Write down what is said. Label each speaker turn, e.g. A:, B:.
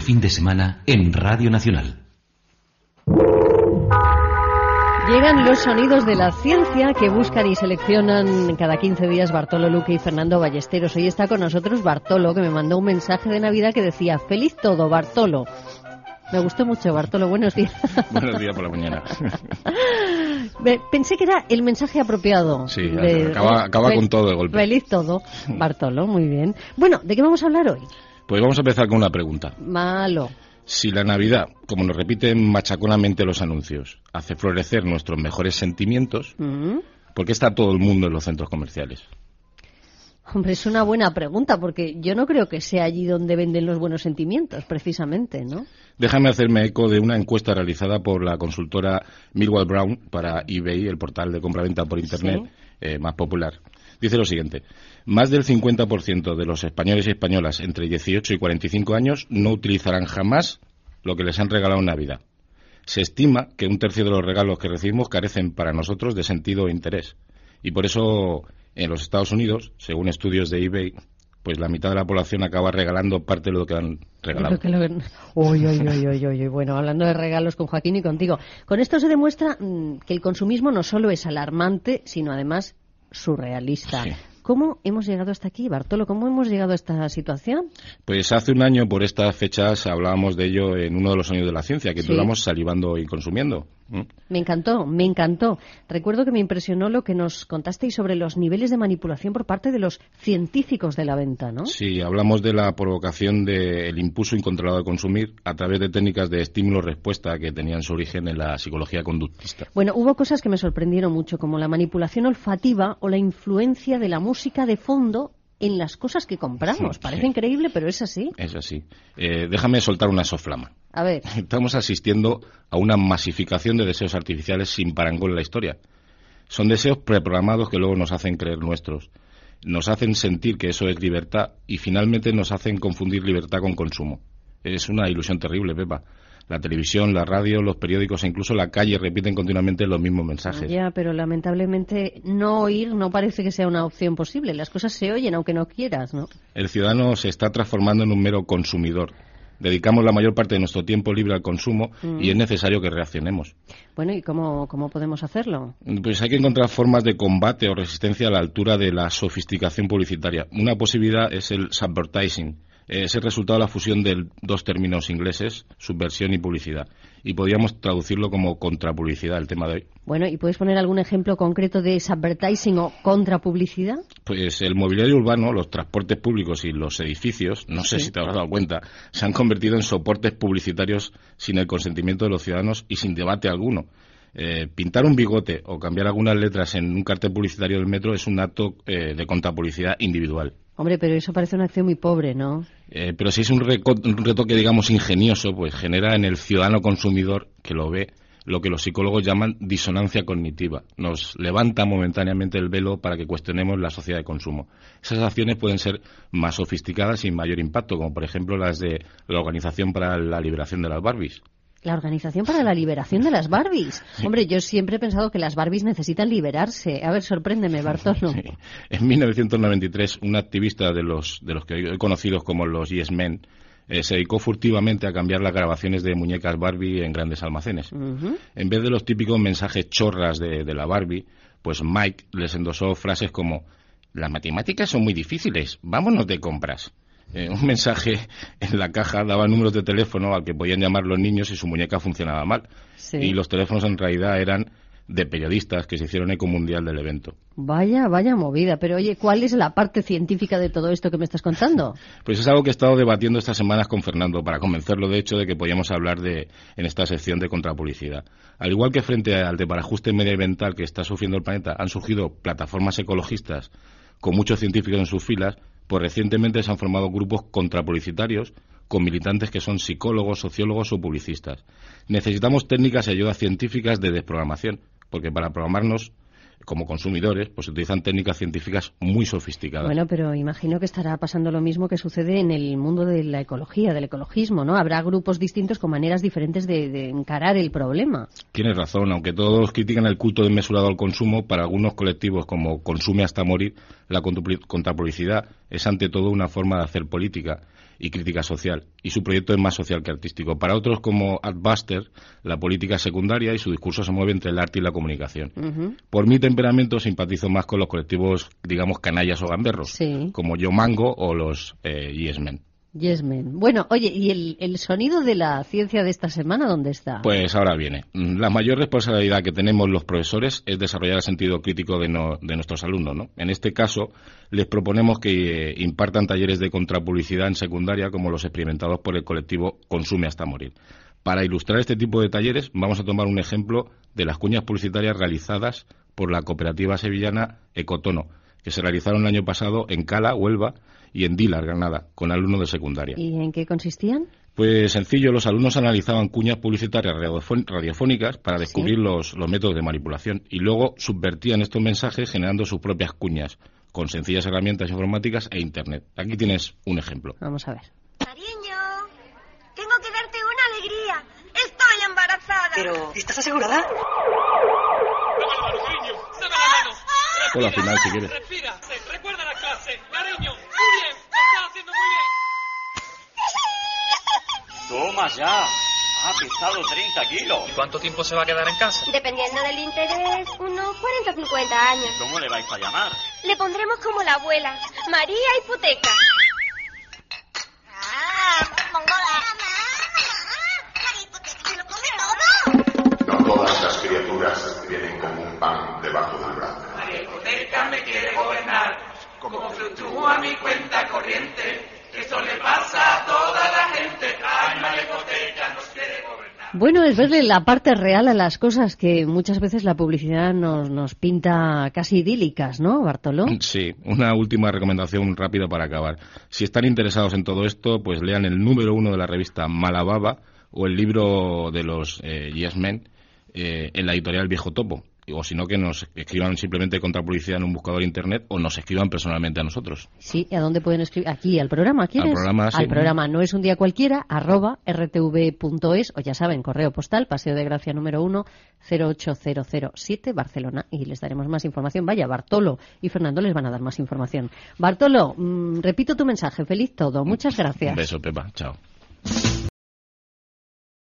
A: fin de semana en Radio Nacional.
B: Llegan los sonidos de la ciencia que buscan y seleccionan cada 15 días Bartolo Luque y Fernando Ballesteros. Hoy está con nosotros Bartolo, que me mandó un mensaje de Navidad que decía: feliz todo, Bartolo. Me gustó mucho, Bartolo. Buenos días.
C: Buenos días por la mañana.
B: Pensé que era el mensaje apropiado.
C: Sí, acaba con todo de golpe.
B: Feliz todo, Bartolo, muy bien. Bueno, ¿de qué vamos a hablar hoy?
C: Pues vamos a empezar con una pregunta.
B: Malo.
C: Si la Navidad, como nos repiten machaconamente los anuncios, hace florecer nuestros mejores sentimientos, ¿por qué está todo el mundo en los centros comerciales?
B: Hombre, es una buena pregunta, porque yo no creo que sea allí donde venden los buenos sentimientos, precisamente, ¿no?
C: Déjame hacerme eco de una encuesta realizada por la consultora Millwall Brown para eBay, el portal de compraventa por Internet más popular. Dice lo siguiente: más del 50% de los españoles y españolas entre 18 y 45 años no utilizarán jamás lo que les han regalado en Navidad. Se estima que un tercio de los regalos que recibimos carecen para nosotros de sentido e interés. Y por eso, en los Estados Unidos, según estudios de eBay, pues la mitad de la población acaba regalando parte de lo que han regalado.
B: Bueno, hablando de regalos con Joaquín y contigo, con esto se demuestra que el consumismo no solo es alarmante, sino además surrealista. Sí. ¿Cómo hemos llegado hasta aquí, Bartolo? ¿Cómo hemos llegado a esta situación?
C: Pues hace un año, por estas fechas, hablábamos de ello en uno de los años de la ciencia, que titulamos Salivando y consumiendo.
B: Me encantó. Recuerdo que me impresionó lo que nos contasteis sobre los niveles de manipulación por parte de los científicos de la venta, ¿no?
C: Sí, hablamos de la provocación del impulso incontrolado de consumir a través de técnicas de estímulo-respuesta que tenían su origen en la psicología conductista.
B: Bueno, hubo cosas que me sorprendieron mucho, como la manipulación olfativa o la influencia de la música de fondo en las cosas que compramos. Parece increíble, pero es así.
C: Es así. Déjame soltar una soflama.
B: A ver.
C: Estamos asistiendo a una masificación de deseos artificiales sin parangón en la historia. Son deseos preprogramados que luego nos hacen creer nuestros. Nos hacen sentir que eso es libertad y finalmente nos hacen confundir libertad con consumo. Es una ilusión terrible, Pepa. La televisión, la radio, los periódicos e incluso la calle repiten continuamente los mismos mensajes.
B: Ya, pero lamentablemente no oír no parece que sea una opción posible. Las cosas se oyen aunque no quieras, ¿no?
C: El ciudadano se está transformando en un mero consumidor. Dedicamos la mayor parte de nuestro tiempo libre al consumo y es necesario que reaccionemos.
B: Bueno, ¿y cómo podemos hacerlo?
C: Pues hay que encontrar formas de combate o resistencia a la altura de la sofisticación publicitaria. Una posibilidad es el subvertising. Es el resultado de la fusión de dos términos ingleses, subversión y publicidad. Y podríamos traducirlo como contrapublicidad, el tema de hoy.
B: Bueno, ¿y puedes poner algún ejemplo concreto de subvertising o contrapublicidad?
C: Pues el mobiliario urbano, los transportes públicos y los edificios, no sé si te habrás dado cuenta, se han convertido en soportes publicitarios sin el consentimiento de los ciudadanos y sin debate alguno. Pintar un bigote o cambiar algunas letras en un cartel publicitario del metro es un acto de contrapublicidad individual.
B: Hombre, pero eso parece una acción muy pobre, ¿no?
C: Pero si es un retoque, digamos, ingenioso, pues genera en el ciudadano consumidor que lo ve lo que los psicólogos llaman disonancia cognitiva. Nos levanta momentáneamente el velo para que cuestionemos la sociedad de consumo. Esas acciones pueden ser más sofisticadas y mayor impacto, como por ejemplo las de la Organización para la Liberación de las Barbies.
B: La Organización para la Liberación de las Barbies. Hombre, yo siempre he pensado que las Barbies necesitan liberarse. A ver, sorpréndeme, Bartolo.
C: Sí. En 1993, un activista de los que hoy conocidos como los Yes Men se dedicó furtivamente a cambiar las grabaciones de muñecas Barbie en grandes almacenes. En vez de los típicos mensajes chorras de la Barbie, pues Mike les endosó frases como: las matemáticas son muy difíciles, vámonos de compras. Un mensaje en la caja daba números de teléfono al que podían llamar los niños si su muñeca funcionaba mal. Sí. Y los teléfonos en realidad eran de periodistas que se hicieron eco mundial del evento.
B: Vaya movida. Pero oye, ¿cuál es la parte científica de todo esto que me estás contando?
C: Pues es algo que he estado debatiendo estas semanas con Fernando para convencerlo, de hecho, de que podíamos hablar en esta sección de contrapublicidad. Al igual que frente al desbarajuste medioambiental que está sufriendo el planeta, han surgido plataformas ecologistas con muchos científicos en sus filas. Pues recientemente se han formado grupos contrapublicitarios con militantes que son psicólogos, sociólogos o publicistas. Necesitamos técnicas y ayudas científicas de desprogramación, porque para programarnos como consumidores, pues se utilizan técnicas científicas muy sofisticadas.
B: Bueno, pero imagino que estará pasando lo mismo que sucede en el mundo de la ecología, del ecologismo, ¿no? Habrá grupos distintos con maneras diferentes de encarar el problema.
C: Tienes razón, aunque todos critican el culto desmesurado al consumo, para algunos colectivos como Consume hasta morir, la contrapublicidad es ante todo una forma de hacer política. y crítica social, y su proyecto es más social que artístico. Para otros, como Adbuster, la política es secundaria y su discurso se mueve entre el arte y la comunicación. Por mi temperamento simpatizo más con los colectivos, digamos, canallas o gamberros, como Yo Mango o los Yes Men.
B: Yes Men. Bueno, oye, ¿y el sonido de la ciencia de esta semana dónde está?
C: Pues ahora viene. La mayor responsabilidad que tenemos los profesores es desarrollar el sentido crítico de nuestros alumnos, ¿no? En este caso, les proponemos que impartan talleres de contrapublicidad en secundaria, como los experimentados por el colectivo Consume hasta morir. Para ilustrar este tipo de talleres, vamos a tomar un ejemplo de las cuñas publicitarias realizadas por la cooperativa sevillana Ecotono, que se realizaron el año pasado en Cala, Huelva, y en Dilar, Granada, con alumnos de secundaria.
B: ¿Y en qué consistían?
C: Pues sencillo, los alumnos analizaban cuñas publicitarias radiofónicas para descubrir los métodos de manipulación y luego subvertían estos mensajes generando sus propias cuñas con sencillas herramientas informáticas e Internet. Aquí tienes un ejemplo.
B: Vamos a ver.
D: Cariño, tengo que darte una alegría. Estoy embarazada.
E: Pero, ¿estás asegurada?
C: O la final, si quieres.
F: Respira, recuerda la clase, cariño. Muy bien, lo estás haciendo muy bien.
G: Toma ya. Ha pesado 30 kilos.
F: ¿Y cuánto tiempo se va a quedar en casa?
D: Dependiendo del interés, unos 40 o 50 años.
G: ¿Cómo le vais a llamar?
D: Le pondremos como la abuela, María Hipoteca.
H: No todas las criaturas vienen como un pan debajo del brazo.
F: María Hipoteca me quiere gobernar. Como fluctúa mi cuenta corriente, eso le pasa a toda la gente. Ay, María Hipoteca nos quiere gobernar.
B: Bueno, es verle la parte real a las cosas que muchas veces la publicidad nos pinta casi idílicas, ¿no, Bartolo?
C: Sí, una última recomendación rápida para acabar. Si están interesados en todo esto, pues lean el número 1 de la revista Malababa o el libro de los Yes Men en la editorial Viejo Topo. O si no, que nos escriban simplemente contrapublicidad en un buscador internet o nos escriban personalmente a nosotros.
B: Sí, ¿a dónde pueden escribir? Aquí, al programa, ¿quieres?
C: Al programa, sí.
B: Al programa No es un día cualquiera, @rtv.es, o ya saben, correo postal, Paseo de Gracia número 1, 08007, Barcelona, y les daremos más información. Vaya, Bartolo y Fernando les van a dar más información. Bartolo, repito tu mensaje, feliz todo, muchas gracias.
C: Un beso, Pepa, chao.